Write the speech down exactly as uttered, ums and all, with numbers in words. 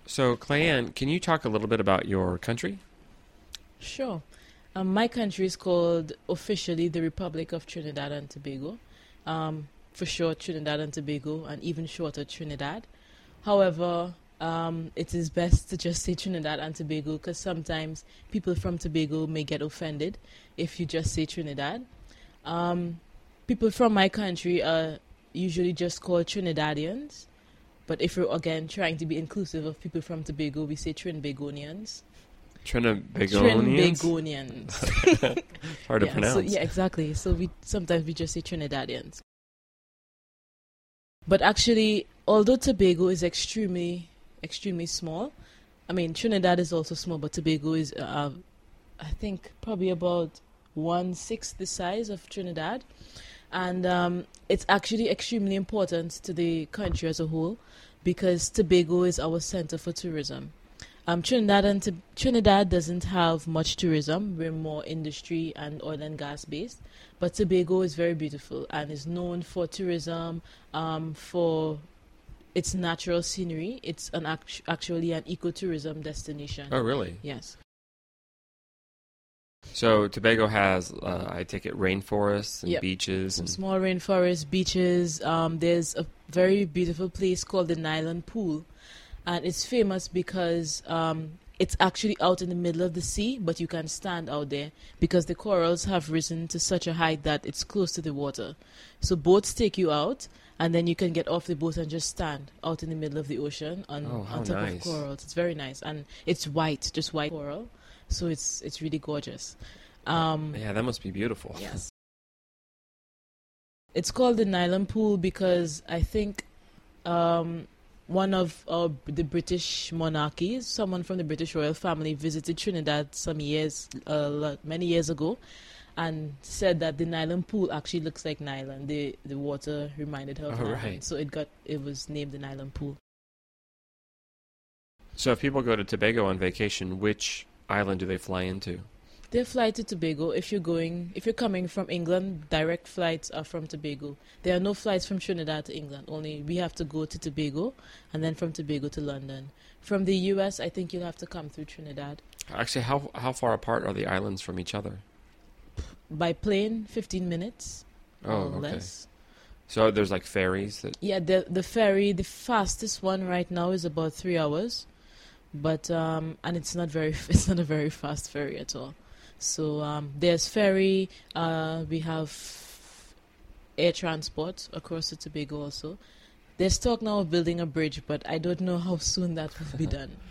So, Clayanne, can you talk a little bit about your country? Sure. Um, my country is called officially the Republic of Trinidad and Tobago. Um, for short, Trinidad and Tobago, and even shorter, Trinidad. However, um, it is best to just say Trinidad and Tobago because sometimes people from Tobago may get offended if you just say Trinidad. Um, people from my country are usually just called Trinidadians, but if we're again trying to be inclusive of people from Tobago, we say Trinbagonians. Trinbagonians? Trinbagonians. Hard to yeah, pronounce. so, yeah, exactly. So we sometimes we just say Trinidadians. But actually, although Tobago is extremely, extremely small, I mean Trinidad is also small, but Tobago is, uh, I think, probably about one sixth the size of Trinidad, and um, it's actually extremely important to the country as a whole because Tobago is our center for tourism. Um, Trinidad and T- Trinidad doesn't have much tourism. We're more industry and oil and gas based. But Tobago is very beautiful and is known for tourism, um, for its natural scenery. It's an act- actually an ecotourism destination. Oh, really? Yes. So, Tobago has, uh, I take it, rainforests and Yep. beaches. Some And small rainforest, beaches. Um, there's a very beautiful place called the Nyland Pool. And it's famous because um, it's actually out in the middle of the sea, but you can stand out there because the corals have risen to such a height that it's close to the water. So boats take you out, and then you can get off the boat and just stand out in the middle of the ocean on, Oh, how on top nice. of corals. It's very nice, and it's white, just white coral. So it's it's really gorgeous. Um, yeah, that must be beautiful. yes, it's called the Nyland Pool because I think. Um, One of uh, the British monarchies, someone from the British royal family, visited Trinidad some years, uh, lo- many years ago, and said that the Nyland Pool actually looks like Nyland. The the water reminded her of Oh, Nyland, right. so it got it was named the Nyland Pool. So, if people go to Tobago on vacation, which island do they fly into? They fly to Tobago. If you're going, if you're coming from England, direct flights are from Tobago. There are no flights from Trinidad to England. Only we have to go to Tobago, and then from Tobago to London. From the U S, I think you'll have to come through Trinidad Actually, how how far apart are the islands from each other? by plane. Fifteen minutes Oh, or okay. less. So, there's like ferries that. Yeah, the the ferry, the fastest one right now is about three hours, but um, and it's not very, it's not a very fast ferry at all. So um, there's ferry. Uh, we have air transport across the Tobago also. There's talk now of building a bridge, but I don't know how soon that will be done.